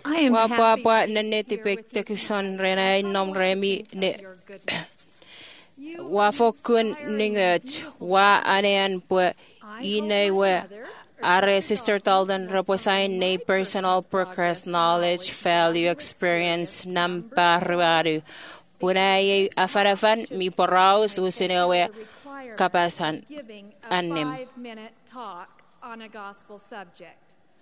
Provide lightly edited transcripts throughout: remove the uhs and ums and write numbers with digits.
am Wa pa happy pa to na be ne here te with pek te you kison today. rena nom remi Full ne of your goodness. You wa are fokun inspiring ninget beautiful wa soul. anean po I hope ine my we mother, or are Sister Sister Dalton, Talden will reposain summon ne my personal progress knowledge value experience number waru punai afarafan mi poraus usinewe kapasan giving a anim 5-minute talk on a gospel subject.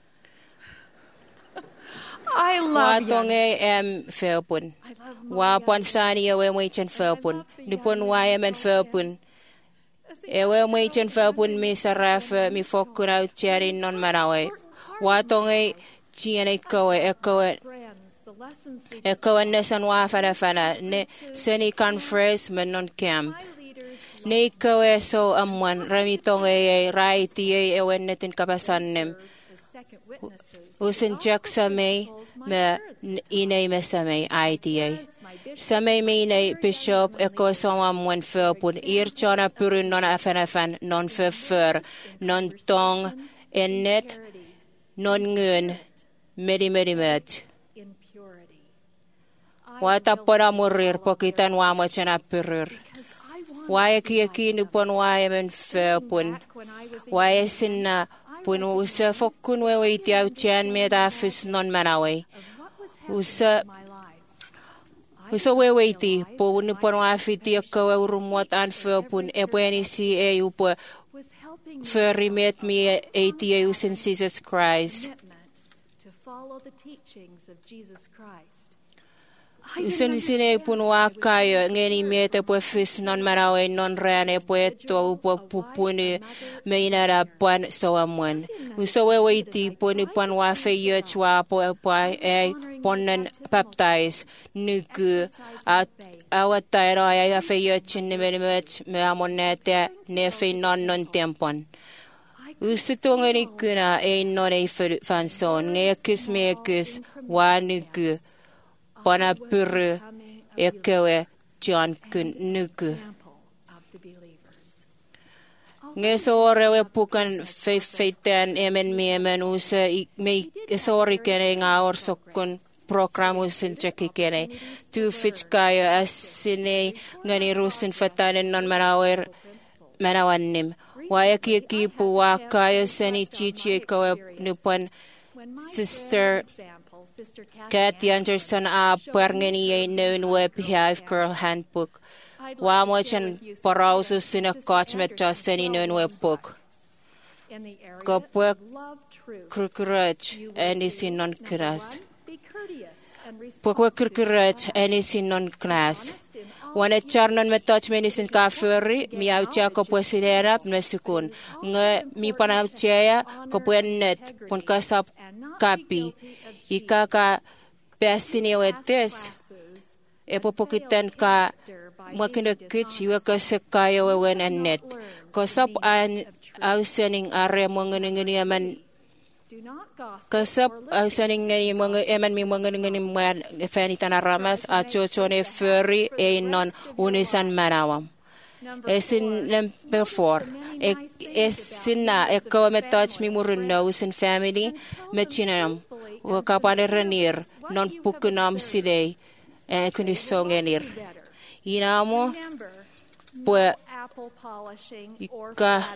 I wa love tonge felpun wa pansani ewe mwichen felpun nipon wa emen felpun ewe mwichen felpun mi saraf mi fokkun au cheri non manawe wa tonge chiene koe ekoe nesan wa fana ne seni conference menon camp ne koe so amwan rami tonge e rai tie ewe netin kapasannem usin chak samay me inay me samay ITA. Samay me inay bishop eko somam wen förpun irchana purun non afan non för non tong ennet non ngun medi Watapora murir pokitan wamachana purur. Waya kiaki nupon waya men förpun. Waya sinna pun usa fokkun wewe itiau chan me dafis non manawe. Usa wewe iti po nupon wafiti akawe urumwat an förpun epweni si e upo förrimet mi iti usin Jesus Christ. Usin sine pun wakayo ngeni mete po fis non manawe non reane po eto upo pupuni meinara pan soamwan. Usa wewe iti po nipan wafe yech wa po e ponnen baptize nuku at awatayro ay afe yech nimerimech me amonete nefe non tempon. Usitongani kuna e non e fanson ngekis mekis wa nuku Pana puru ekewe John kun nuku. Ngesorewe pukan feitan emen miemen usa me esori kene ngaor sokun programusin ceki kene tu fitkayo asine ngani rusin fatanen non manawannim. Waya kipu wakayo seni chichi kawe nupan Sister Kathy Anderson puerngeni known web Beehive Girl Handbook. Wamochan parausus sinakach metaseni known web book. Kopwek krukurach enisin non kras. Pukwe krukurach enisin non knas. Wane charnon metach menisin kafuri miaucha kopwesinera mesukun. Nge mi panauchea kopwenet pun kasap kapi. Ika ka pesini wetes epopokitan ka makinakich iwa kasakayo wewen anet kasap an ausening are mongengeni aman kasap ausening ngeni eman mi mongengeni man efani tanaramas achochone furry e non unisan manawam esin number 4 esina eko metach mi murno usin family mechinam Wakapane renir non pukunam silei kunisongenir. Inamo pue ika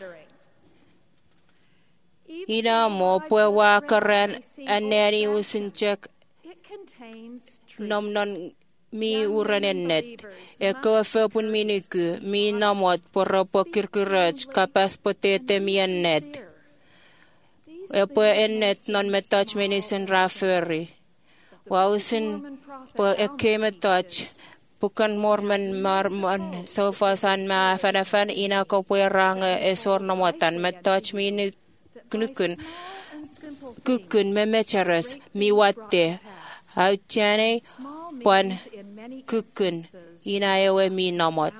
inamo pue wakaran aneri usinchek nom non mi uranenet. Eko fepun miniku mi namot poropo kirkuraj kapas potete mi anet. Epo ennet non metach menisen raferi. Wausin po eke metach. Bukan mormon marmon sofa san ma fanafan ina ko puerang esor namotan metach mini kukun memecharas mi watte. Hauchane pan kukun ina ewe mi namot.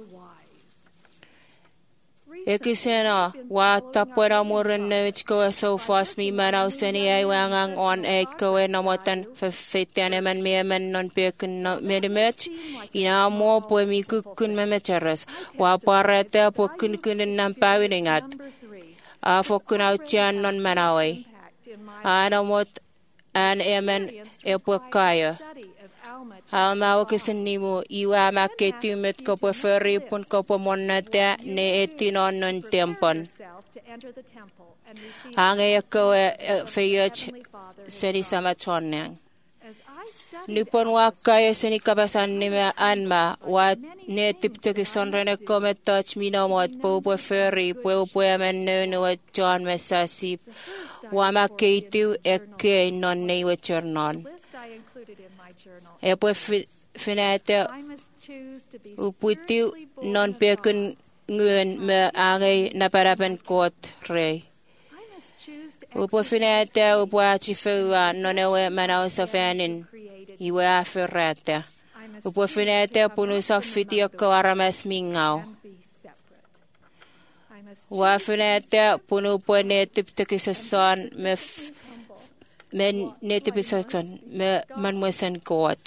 Ekisena wa tapora muren ko so fast mi manaw seni ay wangang on ko namotan fefetian eman mi eman non pekun medimech ina mo po mi kukun memecharas wa parete po kun nam pawiningat a fokun au chan non manawe ana mot an emen epuakayo. Alma okisenimu iwa maketumit kopo feripun kopo monata ne etinon tempon. Hange yakoe feyach seni samatonang. Nipon wakayo seni kabasan nime anma wa ne tiptukison rene kometach minomot po feri po amen nunu wa John Mesasip wa makeitu eke non ne wechernon. Epo finete uputiu non pekun nguen me angay naparapen kot rey. Upo finete upo achifewa nonewe manao sa fanin iwe aferrete. Upo finete punu sa fiti ako aramas mingao. Wa finete punu po netiptekisason me netipisason me manmuesan kot.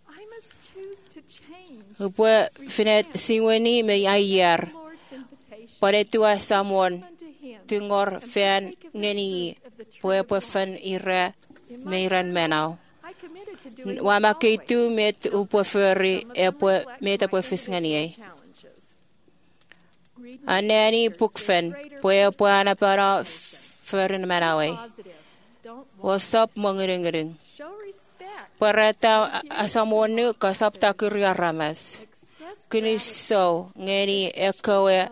Upo finete singweni me ayer. Paretua samon tungor fan ngeni po fan ira meiran menau. Wa makeitu met upo feri meta po fisngani. Anani pukfen po anapara ferin menau. Wasap mengering-ngering. Parata asamonu kasap takuria ramas. Kuniso ngeni ekoe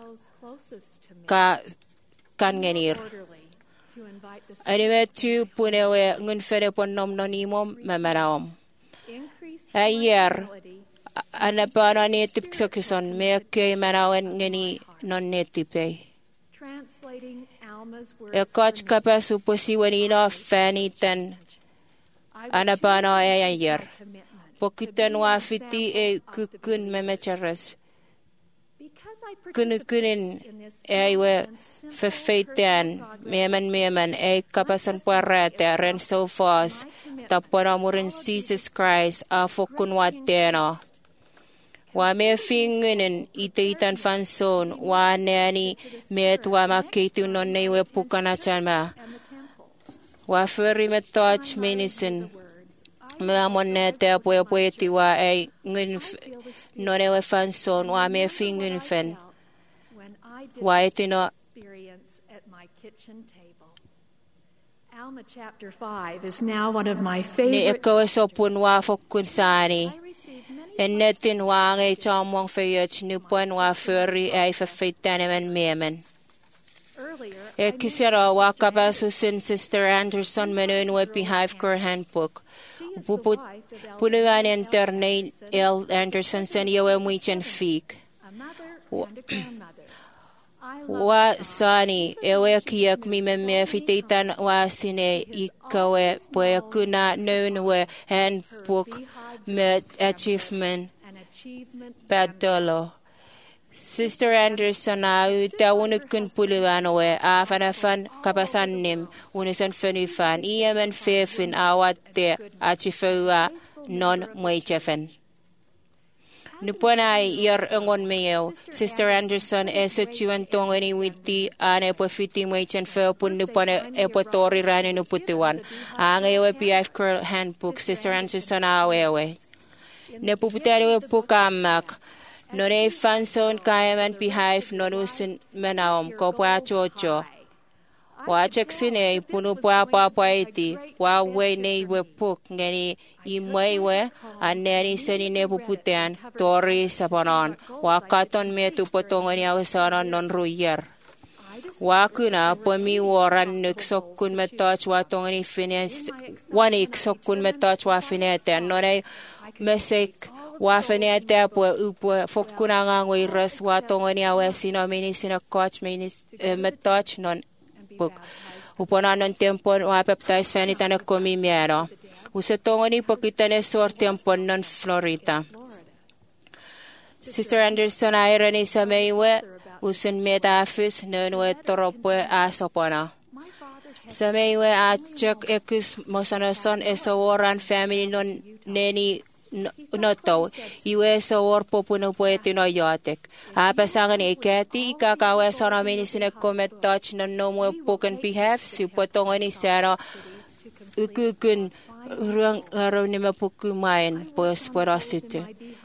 kan ngenir. Anime tu punewe ngunfere pon nom nonimom memaraom. Ayer anapana netip sokison meke marawen ngeni non netipe. Ekoch kapas uposi wanino fanitan anapana ayer. Pokitan wafiti kukun memecharas. Kunukunin ewe fefeitan meman kapasan parate ren so fas tapona murin Jesus Christ afokun wateno. Wa me fingunin iteitan fanson wa nani met wa makitu non newe pukana chama. Wa feri metoch menisin. Me monete poeti wa ngun nonewe fanson wa me fingun fen. Wa etino Alma chapter 5 is now one of my ni favorite. eko sopun wa fokun sani. En netin wa ngai chamong feyach nupon wa feri fefeitanemen memen. Earlier, Kisera wa kabasusin Sister Anderson menun we behive kor handbook. Puput punuan interne El Anderson sen yewe muichen fik. a mother and a grandmother. Wa sani ewe kiyak mi me fititan wa sine ikawe poe kuna nunwe handbook met achievement An achievement badolo. Sister Anderson au taunukun puluanoe afanafan kapasannim unisan fenufan iemen fefin awatte achifeua non mwechefen. Nuponai yer engon meo Sister Anderson esechuan tongeni witi ane po fiti mwechen feopun nupone epotori rani nuputuan. Angewe PF Curl Handbook Sister Anderson awewe. Nepuputariwe pukamak. None fanson kayaman behive nonusin menaom kopwa chocho. Wa cheksine punu papa iti wa we newe puk ngeni imwewe aneni seni nepuputean tori saponon wa katon metu potongoni awasanon non ruyer. Wa kuna pomi waran nuksokun metach wa tongoni finance wanik sokun metach wa finete none mesek wa finete po upo fokuna ngoi res wa tongoni awasino minisina coach minis metach non book. Upona non tempon wa peptais fanitana komi miero. Usatongoni pokitane sor tempon non Florida. Sister Anderson irony sa meiwe usun metafis nonwe toropwe asopona. Sa meiwe achak ekus mosanason esaworan family non neni noto iwe sawor popuno poeti no yotek apasangan ikati ikakawe sono minisine komet touch no nomwe poken behalf supotongoni sero ukukun ruang araw ni mapukumain pois porasitu.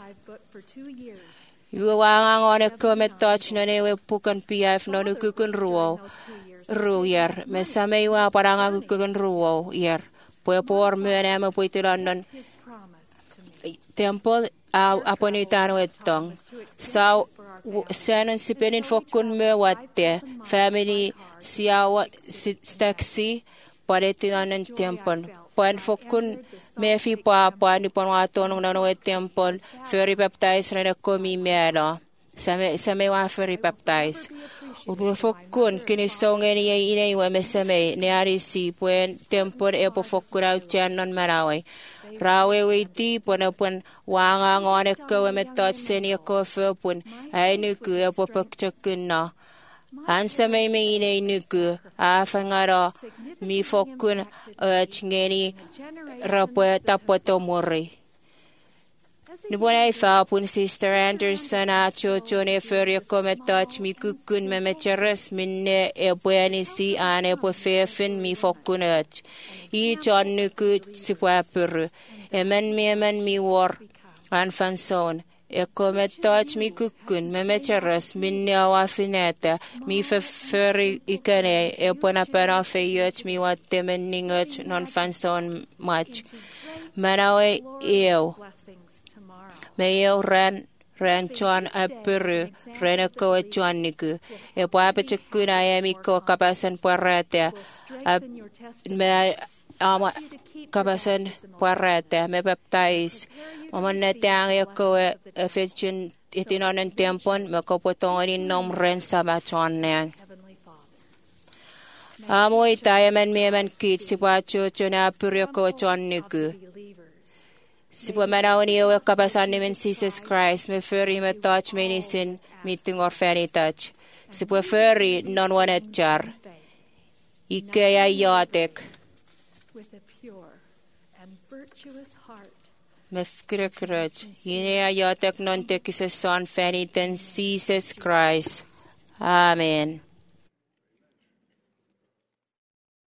Yuwangan ko metach na newe pukan piaf no ukukun ruyer. Me sameiwa paranga ukukun ruo yer. Por myönnämme puitilannon temple aponitano ettong. Sau säännön sipenin fokkun myöwatte. Family siawa staksi padetilannen tempon. Pan fokkun mefi paapaan nipon waatonung nanoe tempon. Föri baptais rena komi mielo. Sameiwa föri baptais. Upu fokkun kini songeni ei ineiwe me samei ne arisi puen tempon epo fokkun autiannon marawai. Rawe witi pun wanga ngone ko me tot seni ko fopun ai nuku epo pokchakuna. Ansamei me inei nuku afangara mi fokkun ngeni rapo tapoto mori. Nubonai faapun Sister Anderson a chochone feria come touch mi kukun me mecheres minne e buenisi ane po fefin mi fokkunöch. I John nuku sipuapuru. Emen mi war an fanson. E come touch mi kukun me mecheres minne awafinete mi feferi ikane e buena pena feyoch mi watte menningoch non fanson much. Manawe eo. Meo ran chuan apuru rena ko chuan niku e pape chukuna emi ko kapasan parate me ama kapasan parate me baptize mamane tang e ko efechin itinonen tempon me ko potongoni nom ren sama chuan nang amoi tayemen memen kit sipacho chuna apuru ko chuan niku. Sipo manawani ewe kapasan nimen Jesus Christ me feri me touch menisin meeting or fani touch. Sipo feri non wanetjar. Ikea yatek. Me fkrekrech. Yinea yatek non tekise son fani ten Jesus Christ. Amen.